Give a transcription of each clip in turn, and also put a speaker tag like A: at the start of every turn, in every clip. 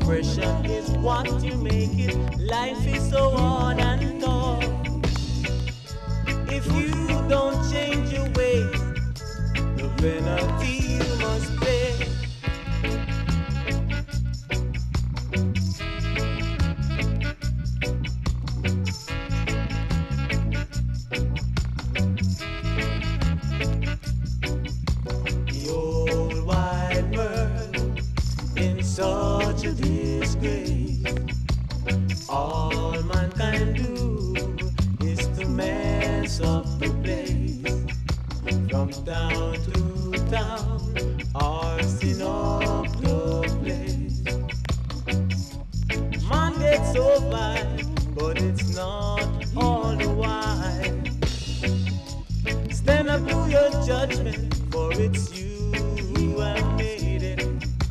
A: Oppression is what you make it. Life is so hard and tough. If you don't change your ways, the penalty you must pay. The old wide world in such a disgrace. All mankind do is to mess up the place. From town to town, arson up the place. Man gets so fine, but it's not all the while. Stand up to your judgment, for it's you who have made it.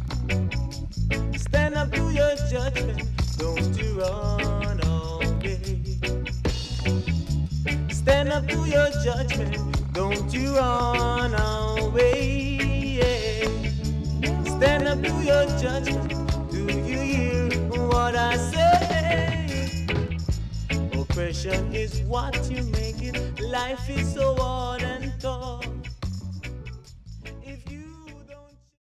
A: Stand up to your judgment, don't you run away. Stand up to your judgment, don't you run away. Yeah. Stand up to your judgment, do you hear what I say? Oppression is what you make it. Life is so hard and tough.